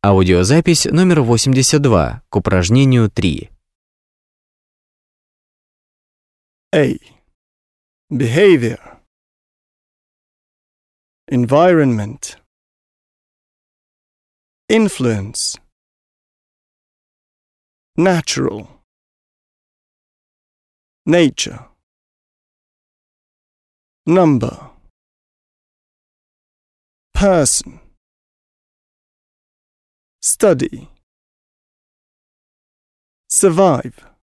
Аудиозапись номер 82 к упражнению 3. A. Behavior. Environment. Influence. Natural. Nature. Number. Person. Study. Survive.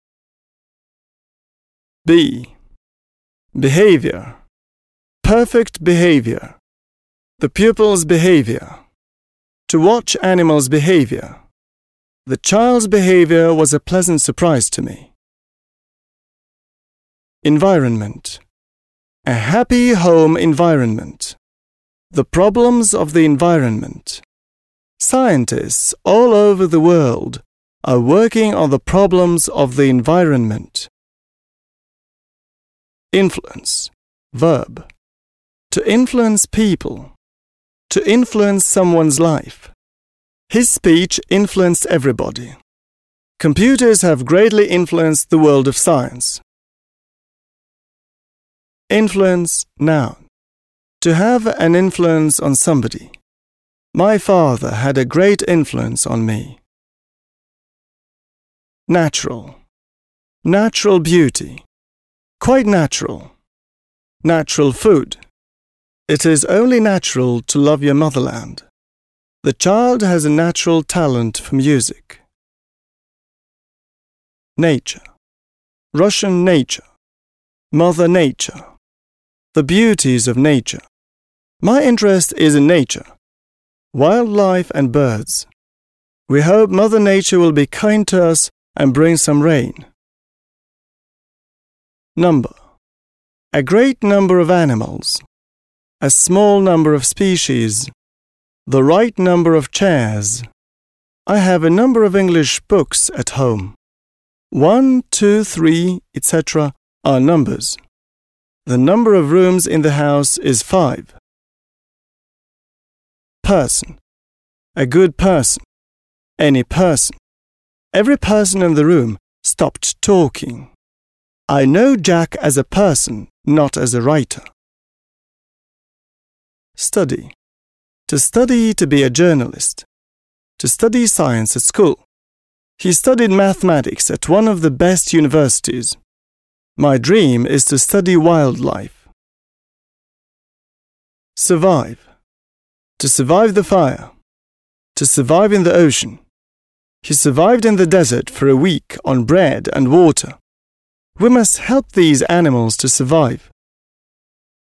B. Behavior. Perfect behavior. The pupil's behavior. To watch animals' behavior. The child's behavior was a pleasant surprise to me. Environment. A happy home environment. The problems of the environment. Scientists all over the world are working on the problems of the environment. Influence. Verb. To influence people. To influence someone's life. His speech influenced everybody. Computers have greatly influenced the world of science. Influence. Noun. To have an influence on somebody. My father had a great influence on me. Natural. Natural beauty. Quite natural. Natural food. It is only natural to love your motherland. The child has a natural talent for music. Nature. Russian nature. Mother Nature. The beauties of nature. My interest is in nature. Wildlife and birds. We hope Mother Nature will be kind to us and bring some rain. Number. A great number of animals. A small number of species. The right number of chairs. I have a number of English books at home. 1, 2, 3, etc. are numbers. The number of rooms in the house is 5. Person. A good person. Any person. Every person in the room stopped talking. I know Jack as a person, not as a writer. Study. To study to be a journalist. To study science at school. He studied mathematics at one of the best universities. My dream is to study wildlife. Survive. To survive the fire. To survive in the ocean. He survived in the desert for a week on bread and water. We must help these animals to survive.